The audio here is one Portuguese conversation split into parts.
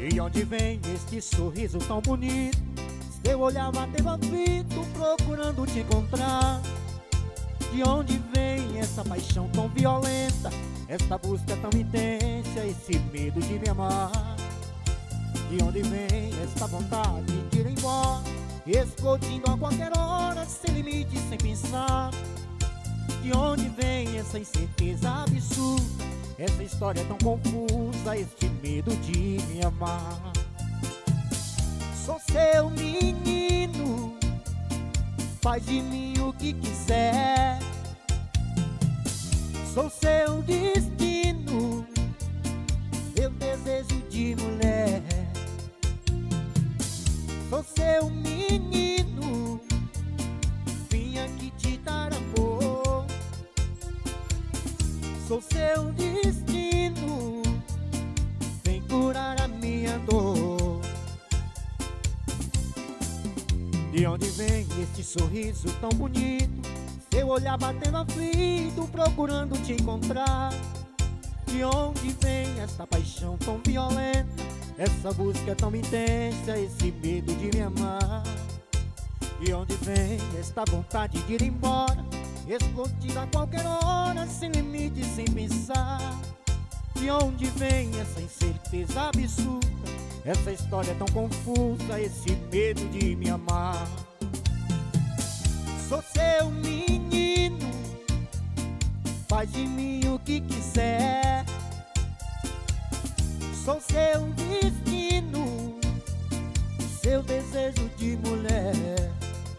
De onde vem este sorriso tão bonito? Seu olhar bateu aflito, procurando te encontrar. De onde vem essa paixão tão violenta? Esta busca tão intensa, esse medo de me amar? De onde vem esta vontade de ir embora, explodindo a qualquer hora, sem limite, sem pensar? De onde vem essa incerteza absurda, essa história tão confusa, este medo de me amar? Sou seu menino, faz de mim o que quiser. Sou seu destino, meu desejo de mulher. Sou seu menino, vim aqui te dar amor. Sou seu destino, vem curar a minha dor. De onde vem este sorriso tão bonito? Seu olhar batendo aflito, procurando te encontrar. De onde vem essa paixão tão violenta, essa busca tão intensa, esse medo de me amar? De onde vem esta vontade de ir embora, explodir a qualquer hora, sem limite, sem pensar? De onde vem essa incerteza absurda, essa história tão confusa, esse medo de me amar? Sou seu menino, faz de mim o que quiser. Sou seu destino, seu desejo de mulher.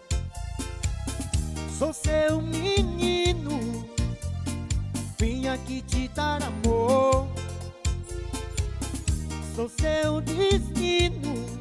Sou seu menino, vim aqui te dar amor. Sou seu destino,